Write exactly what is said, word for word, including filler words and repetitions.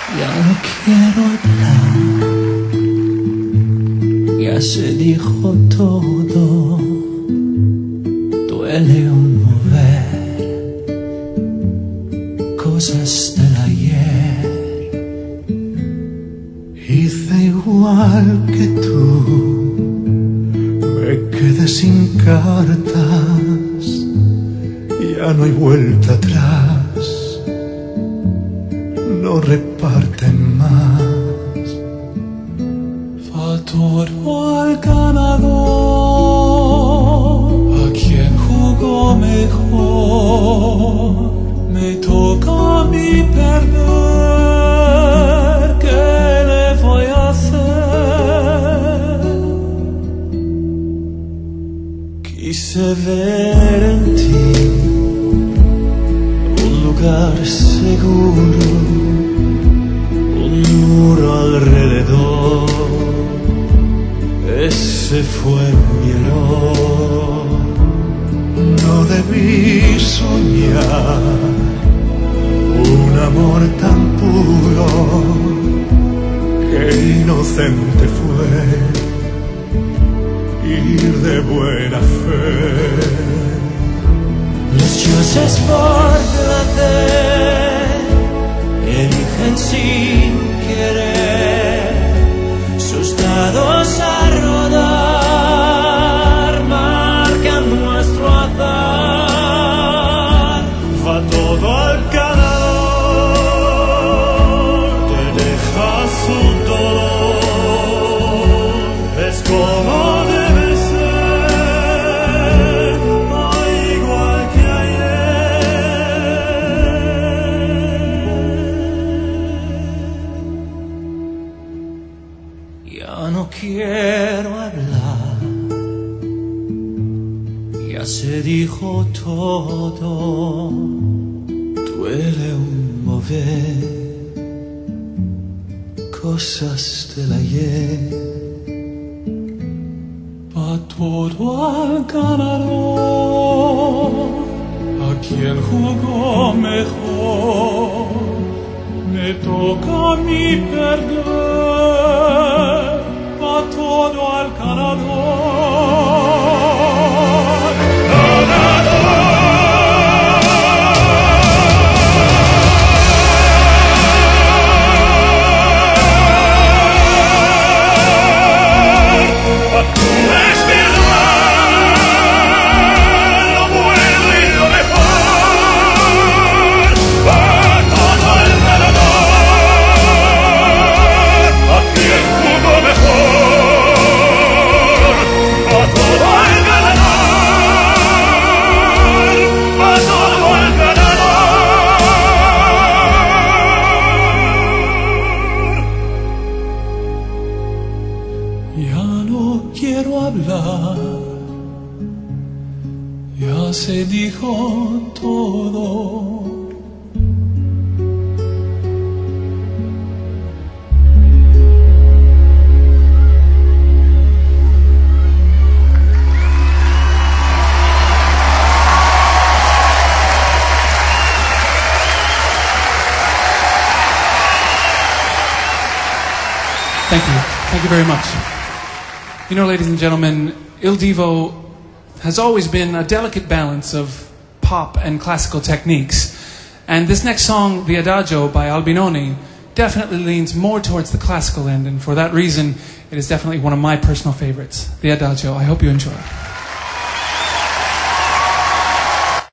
Ya no quiero hablar, ya se dijo todo. Duele un mover cosas del ayer. Hice igual que tú, me quedé sin cartas, ya no hay vuelta atrás, no reparten más. Va todo al ganador, a quien jugó mejor, me toca a mí perder, ¿qué le voy a hacer? Quise ver en ti un lugar seguro, un muro alrededor, ese fue mi error. No debí soñar un amor tan puro, qué inocente fue ir de buena fe. Los dioses por placer eligen sin querer sus dados a rodar, marcan nuestro azar. Va todo al ganador, te deja su dolor, es como debe ser, igual que ayer. Ya no quiero hablar, ya se dijo todo. Duele un mover cosas del ayer. Va todo al ganador, a quien jugó mejor, me toca a mí perder. Va todo al ganador, ganador. Ya no quiero hablar, ya se dijo todo. Thank you. Thank you very much. You know, ladies and gentlemen, Il Divo has always been a delicate balance of pop and classical techniques. And this next song, The Adagio by Albinoni, definitely leans more towards the classical end. And for that reason, it is definitely one of my personal favorites, The Adagio. I hope you enjoy it.